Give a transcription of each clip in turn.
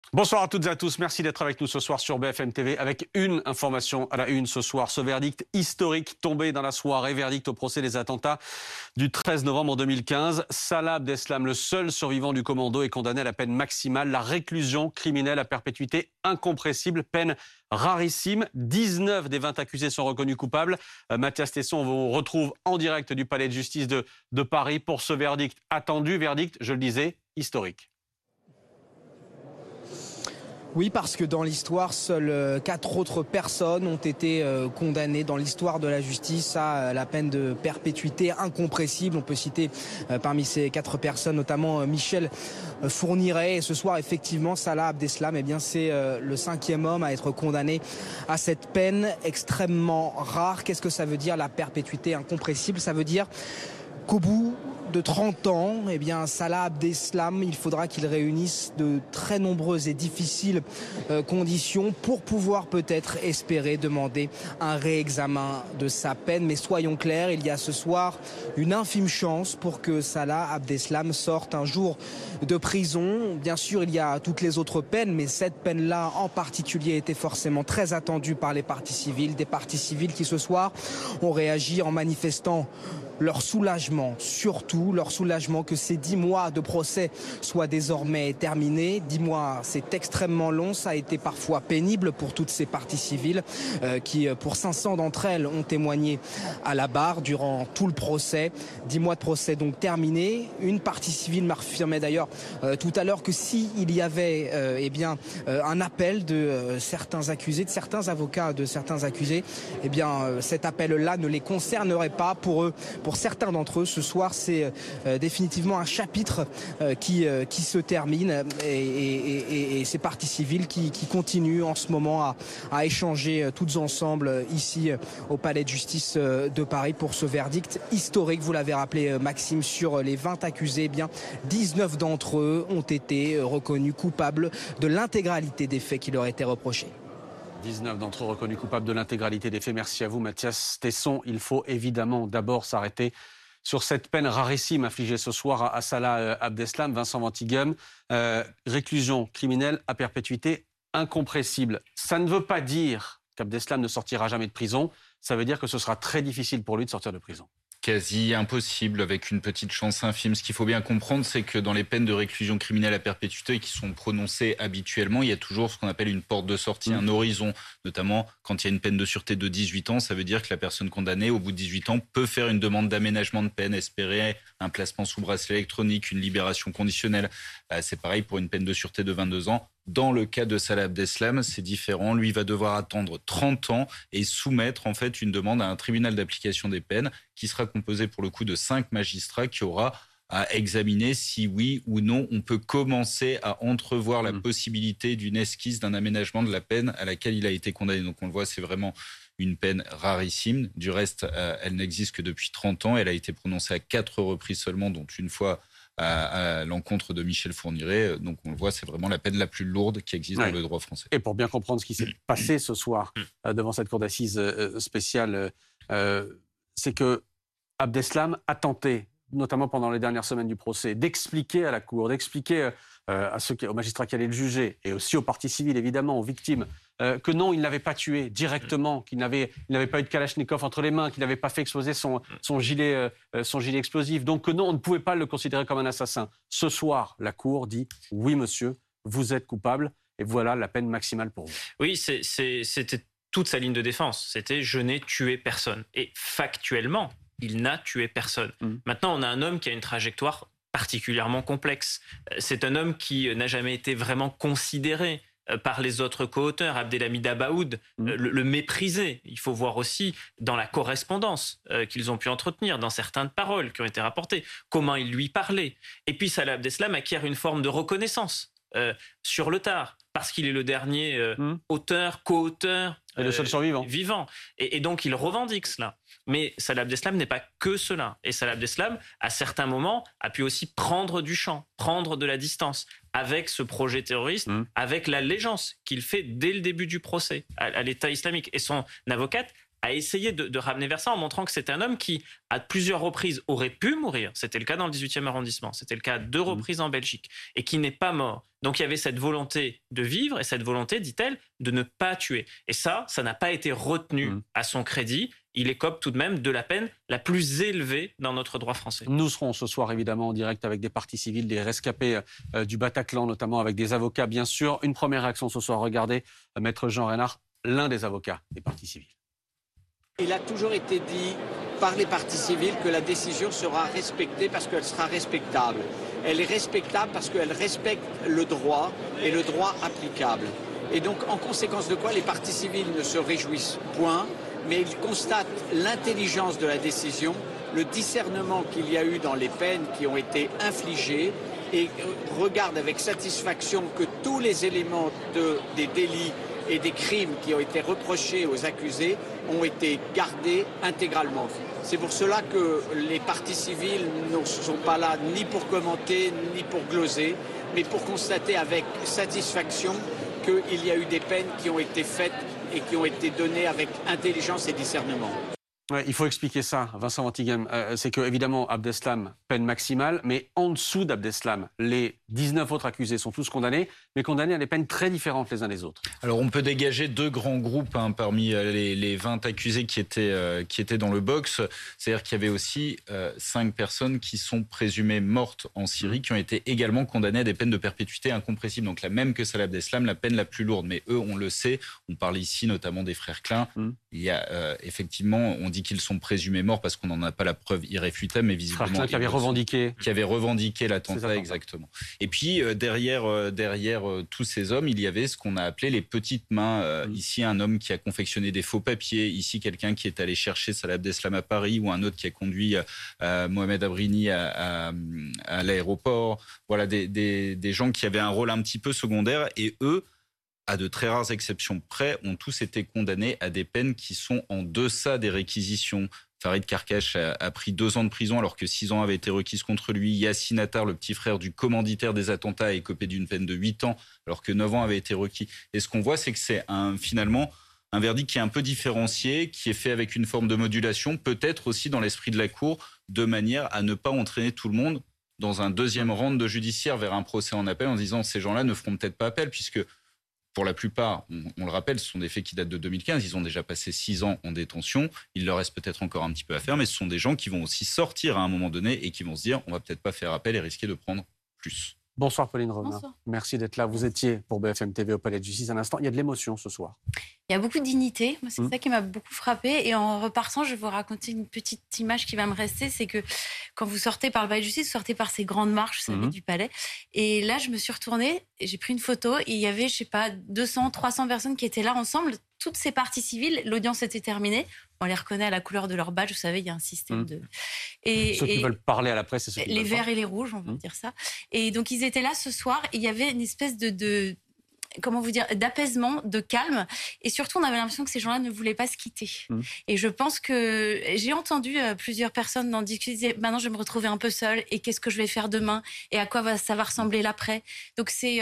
Bonsoir à toutes et à tous, merci d'être avec nous ce soir sur BFM TV avec une information à la une ce soir. Ce verdict historique tombé dans la soirée, verdict au procès des attentats du 13 novembre 2015. Salah Abdeslam, le seul survivant du commando, est condamné à la peine maximale, la réclusion criminelle à perpétuité incompressible, peine rarissime. 19 des 20 accusés sont reconnus coupables. Mathias Tesson, on vous retrouve en direct du palais de justice de Paris pour ce verdict attendu, verdict, je le disais, historique. Oui, parce que dans l'histoire, seules 4 autres personnes ont été condamnées dans l'histoire de la justice à la peine de perpétuité incompressible. On peut citer parmi ces 4 personnes notamment Michel Fourniret. Et ce soir, effectivement, Salah Abdeslam, eh bien, c'est le 5e homme à être condamné à cette peine extrêmement rare. Qu'est-ce que ça veut dire, la perpétuité incompressible? Ça veut dire qu'au bout de 30 ans, eh bien, Salah Abdeslam, il faudra qu'il réunisse de très nombreuses et difficiles conditions pour pouvoir peut-être espérer demander un réexamen de sa peine. Mais soyons clairs, il y a ce soir une infime chance pour que Salah Abdeslam sorte un jour de prison. Bien sûr, il y a toutes les autres peines, mais cette peine-là en particulier était forcément très attendue par les parties civiles. Des parties civiles qui ce soir ont réagi en manifestant leur soulagement, surtout leur soulagement que ces 10 mois de procès soient désormais terminés. 10 mois, c'est extrêmement long, ça a été parfois pénible pour toutes ces parties civiles qui, pour 500 d'entre elles, ont témoigné à la barre durant tout le procès. 10 mois de procès donc terminés. Une partie civile m'affirmait d'ailleurs tout à l'heure que s'il y avait un appel de certains accusés, de certains avocats de certains accusés, eh bien cet appel-là ne les concernerait pas pour eux. Pour certains d'entre eux, ce soir, c'est définitivement un chapitre qui se termine et ces parties civiles qui continuent en ce moment à échanger toutes ensemble ici au Palais de justice de Paris pour ce verdict historique. Vous l'avez rappelé, Maxime, sur les 20 accusés, eh bien 19 d'entre eux ont été reconnus coupables de l'intégralité des faits qui leur étaient reprochés. 19 d'entre eux reconnus coupables de l'intégralité des faits. Merci à vous, Mathias Tesson. Il faut évidemment d'abord s'arrêter sur cette peine rarissime infligée ce soir à Salah Abdeslam, Vincent Ventigum. Réclusion criminelle à perpétuité incompressible. Ça ne veut pas dire qu'Abdeslam ne sortira jamais de prison. Ça veut dire que ce sera très difficile pour lui de sortir de prison. Quasi impossible, avec une petite chance infime. Ce qu'il faut bien comprendre, c'est que dans les peines de réclusion criminelle à perpétuité qui sont prononcées habituellement, il y a toujours ce qu'on appelle une porte de sortie, un horizon. Notamment, quand il y a une peine de sûreté de 18 ans, ça veut dire que la personne condamnée, au bout de 18 ans, peut faire une demande d'aménagement de peine, espérer un placement sous bracelet électronique, une libération conditionnelle. C'est pareil pour une peine de sûreté de 22 ans. Dans le cas de Salah Abdeslam, c'est différent. Lui va devoir attendre 30 ans et soumettre en fait une demande à un tribunal d'application des peines qui sera composé pour le coup de 5 magistrats qui aura à examiner si oui ou non on peut commencer à entrevoir la possibilité d'une esquisse d'un aménagement de la peine à laquelle il a été condamné. Donc on le voit, c'est vraiment une peine rarissime. Du reste, elle n'existe que depuis 30 ans. Elle a été prononcée à 4 reprises seulement, dont une fois à l'encontre de Michel Fourniret. Donc on le voit, c'est vraiment la peine la plus lourde qui existe dans le droit français. Et pour bien comprendre ce qui s'est passé ce soir devant cette cour d'assises spéciale, c'est que Abdeslam a tenté, notamment pendant les dernières semaines du procès, d'expliquer à la cour, d'expliquer aux magistrats qui allaient le juger, et aussi aux parties civiles, évidemment, aux victimes, que non, il ne l'avait pas tué directement, qu'il n'avait pas eu de Kalachnikov entre les mains, qu'il n'avait pas fait exploser son gilet explosif. Donc que non, on ne pouvait pas le considérer comme un assassin. Ce soir, la cour dit « Oui, monsieur, vous êtes coupable, et voilà la peine maximale pour vous. » Oui, c'était toute sa ligne de défense. C'était « Je n'ai tué personne ». Et factuellement, il n'a tué personne. Maintenant, on a un homme qui a une trajectoire particulièrement complexe. C'est un homme qui n'a jamais été vraiment considéré par les autres co-auteurs. Abdelhamid Abaoud le méprisait. Il faut voir aussi dans la correspondance qu'ils ont pu entretenir, dans certaines paroles qui ont été rapportées, comment il lui parlait. Et puis Salah Abdeslam acquiert une forme de reconnaissance sur le tard, parce qu'il est le dernier auteur, co-auteur, et le seul survivant. Vivant. Et donc il revendique cela. Mais Salah Abdeslam n'est pas que cela. Et Salah Abdeslam, à certains moments, a pu aussi prendre du champ, prendre de la distance avec ce projet terroriste, avec l'allégeance qu'il fait dès le début du procès à l'État islamique. Et son avocate a essayé de ramener vers ça en montrant que c'était un homme qui, à plusieurs reprises, aurait pu mourir. C'était le cas dans le 18e arrondissement, c'était le cas à 2 reprises en Belgique, et qui n'est pas mort. Donc il y avait cette volonté de vivre et cette volonté, dit-elle, de ne pas tuer. Et ça n'a pas été retenu à son crédit. Il écope tout de même de la peine la plus élevée dans notre droit français. Nous serons ce soir évidemment en direct avec des parties civiles, des rescapés du Bataclan, notamment avec des avocats bien sûr. Une première réaction ce soir, regardez, Maître Jean Reynard, l'un des avocats des parties civiles. Il a toujours été dit par les parties civiles que la décision sera respectée parce qu'elle sera respectable. Elle est respectable parce qu'elle respecte le droit et le droit applicable. Et donc, en conséquence de quoi, les parties civiles ne se réjouissent point, mais ils constatent l'intelligence de la décision, le discernement qu'il y a eu dans les peines qui ont été infligées et regardent avec satisfaction que tous les éléments des délits et des crimes qui ont été reprochés aux accusés ont été gardés intégralement. C'est pour cela que les parties civiles ne sont pas là ni pour commenter, ni pour gloser, mais pour constater avec satisfaction qu'il y a eu des peines qui ont été faites et qui ont été données avec intelligence et discernement. Ouais, il faut expliquer ça, Vincent Vantighem. C'est que, évidemment, Abdeslam, peine maximale, mais en dessous d'Abdeslam, les 19 autres accusés sont tous condamnés, mais condamnés à des peines très différentes les uns des autres. Alors, on peut dégager 2 grands groupes parmi les 20 accusés qui étaient dans le box. C'est-à-dire qu'il y avait aussi 5 personnes qui sont présumées mortes en Syrie, qui ont été également condamnées à des peines de perpétuité incompressibles. Donc, la même que Salah Abdeslam, la peine la plus lourde. Mais eux, on le sait, on parle ici notamment des frères Klein. Il y a effectivement, on dit qu'ils sont présumés morts parce qu'on n'en a pas la preuve irréfutable, mais visiblement qui avait revendiqué l'attentat, exactement. Et puis derrière tous ces hommes, il y avait ce qu'on a appelé les petites mains. Ici, un homme qui a confectionné des faux papiers. Ici, quelqu'un qui est allé chercher Salah Abdeslam à Paris, ou un autre qui a conduit Mohamed Abrini à l'aéroport. Voilà, des gens qui avaient un rôle un petit peu secondaire, et eux, à de très rares exceptions près, ont tous été condamnés à des peines qui sont en deçà des réquisitions. Farid Karkash a pris 2 ans de prison alors que 6 ans avaient été requises contre lui. Yassine Attar, le petit frère du commanditaire des attentats, a écopé d'une peine de 8 ans alors que 9 ans avaient été requis. Et ce qu'on voit, c'est que c'est finalement un verdict qui est un peu différencié, qui est fait avec une forme de modulation, peut-être aussi dans l'esprit de la Cour, de manière à ne pas entraîner tout le monde dans un deuxième round de judiciaire vers un procès en appel en disant ces gens-là ne feront peut-être pas appel, puisque pour la plupart, on le rappelle, ce sont des faits qui datent de 2015. Ils ont déjà passé 6 ans en détention. Il leur reste peut-être encore un petit peu à faire, mais ce sont des gens qui vont aussi sortir à un moment donné et qui vont se dire on va peut-être pas faire appel et risquer de prendre plus. Bonsoir Pauline Renin. Bonsoir. Merci d'être là. Vous étiez pour BFM TV au Palais de Justice un instant. Il y a de l'émotion ce soir. Il y a beaucoup de dignité. Moi, c'est ça qui m'a beaucoup frappée. Et en repartant, je vais vous raconter une petite image qui va me rester. C'est que quand vous sortez par le Palais de Justice, vous sortez par ces grandes marches, vous savez, du Palais. Et là, je me suis retournée et j'ai pris une photo. Et il y avait, 200, 300 personnes qui étaient là ensemble. Toutes ces parties civiles, l'audience était terminée. On les reconnaît à la couleur de leur badge. Vous savez, il y a un système de... Ceux qui veulent parler à la presse, c'est ceux qui les veulent verts pas. et les rouges, on va dire ça. Et donc, ils étaient là ce soir. Et il y avait une espèce de comment vous dire, d'apaisement, de calme. Et surtout, on avait l'impression que ces gens-là ne voulaient pas se quitter. Et je pense que j'ai entendu plusieurs personnes en discuter. Maintenant, je vais me retrouver un peu seule. Et qu'est-ce que je vais faire demain? Et à quoi ça va ressembler l'après? Donc, c'est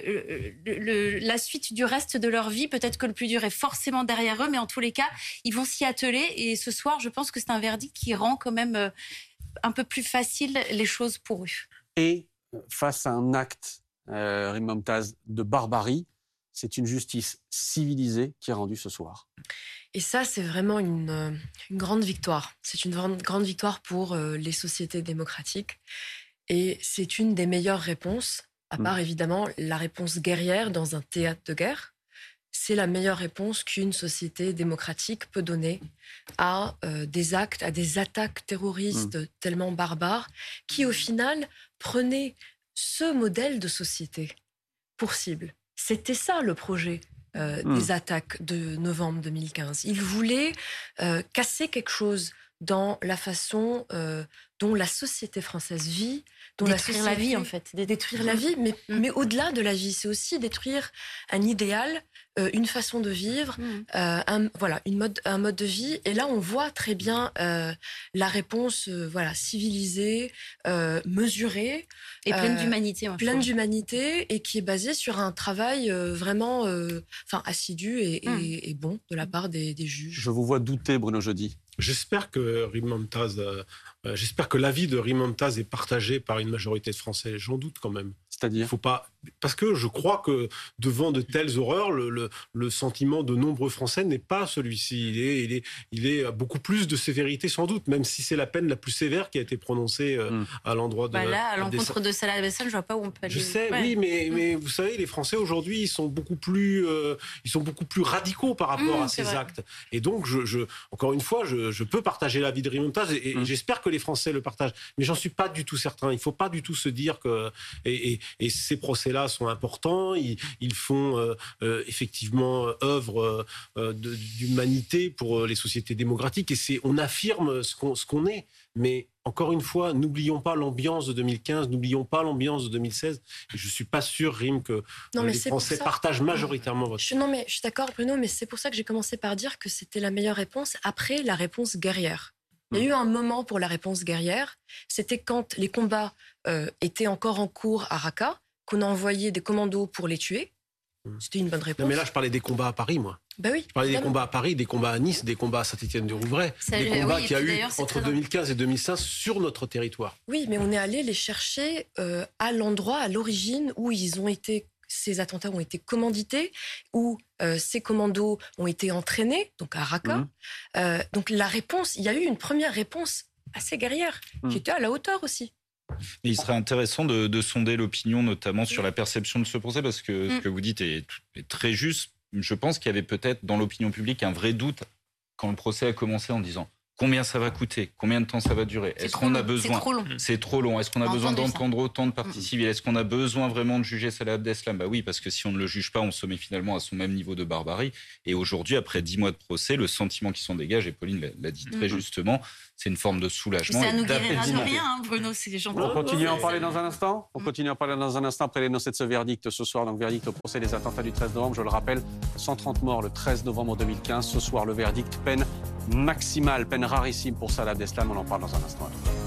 la suite du reste de leur vie. Peut-être que le plus dur est forcément derrière eux. Mais en tous les cas, ils vont s'y atteler. Et ce soir, je pense que c'est un verdict qui rend quand même un peu plus facile les choses pour eux. Et face à un acte Rime Momtaz, de barbarie, c'est une justice civilisée qui est rendue ce soir. Et ça, c'est vraiment une grande victoire. C'est une grande victoire pour les sociétés démocratiques. Et c'est une des meilleures réponses, à part évidemment la réponse guerrière dans un théâtre de guerre. C'est la meilleure réponse qu'une société démocratique peut donner à des actes, à des attaques terroristes tellement barbares, qui au final prenaient ce modèle de société pour cible. C'était ça le projet des attaques de novembre 2015. Ils voulaient casser quelque chose dans la façon dont la société française vit, dont détruire la vie, en fait. Détruire la vie, mais au-delà de la vie, c'est aussi détruire un idéal, une façon de vivre, un mode de vie. Et là, on voit très bien la réponse civilisée, mesurée. Et pleine d'humanité. Pleine d'humanité et qui est basée sur un travail vraiment assidu et bon de la part des juges. Je vous vois douter, Bruno Jeudi. J'espère que j'espère que l'avis de Rimm Momtaz est partagé par une majorité de Français. J'en doute quand même. C'est-à-dire ? Faut pas, parce que je crois que devant de telles horreurs, le sentiment de nombreux Français n'est pas celui-ci. Il est beaucoup plus de sévérité sans doute, même si c'est la peine la plus sévère qui a été prononcée à l'endroit de. Là, à l'encontre de Salah Abdeslam, je vois pas où on peut aller. Je sais, oui, mais vous savez, les Français aujourd'hui, ils sont beaucoup plus radicaux par rapport à ces actes. Et donc, encore une fois, je peux partager l'avis de Rimm Momtaz et j'espère que les Français le partagent, mais j'en suis pas du tout certain. Il faut pas du tout se dire que et ces procès-là sont importants. Ils font effectivement œuvre d'humanité pour les sociétés démocratiques et on affirme ce qu'on est. Mais encore une fois, n'oublions pas l'ambiance de 2015, n'oublions pas l'ambiance de 2016. Et je suis pas sûr, Rimm, que les Français partagent majoritairement votre. Je suis d'accord, Bruno, mais c'est pour ça que j'ai commencé par dire que c'était la meilleure réponse après la réponse guerrière. Il y a eu un moment pour la réponse guerrière, c'était quand les combats étaient encore en cours à Raqqa, qu'on a envoyé des commandos pour les tuer. C'était une bonne réponse. Non, mais là, je parlais des combats à Paris, moi. Ben oui, je parlais des combats à Paris, des combats à Nice, des combats à Saint-Étienne-du-Rouvray, des combats qu'il y a eu entre 2015 et 2016 sur notre territoire. Oui, mais on est allé les chercher à l'endroit, à l'origine, où ces attentats ont été commandités, où ces commandos ont été entraînés, donc à Raqqa. Donc la réponse, il y a eu une première réponse assez guerrière, qui était à la hauteur aussi. Il serait intéressant de sonder l'opinion, notamment sur la perception de ce procès, parce que ce que vous dites est très juste. Je pense qu'il y avait peut-être dans l'opinion publique un vrai doute quand le procès a commencé en disant combien ça va coûter, combien de temps ça va durer, est-ce qu'on a besoin, c'est trop long, est-ce qu'on a besoin d'entendre autant de parties civiles, est-ce qu'on a besoin vraiment de juger Salah Abdeslam ? Bah oui, parce que si on ne le juge pas, on se met finalement à son même niveau de barbarie. Et aujourd'hui, après 10 mois de procès, le sentiment qui s'en dégage, et Pauline l'a dit très justement, c'est une forme de soulagement. Ça nous guérira de rien, Bruno, c'est les gens. On continue à en parler dans un instant. On continue à en parler dans un instant après l'énoncé de ce verdict ce soir. Donc verdict au procès des attentats du 13 novembre. Je le rappelle, 130 morts le 13 novembre 2015. Ce soir, le verdict, peine maximale, peine rarissime pour Salah Abdeslam. On en parle dans un instant.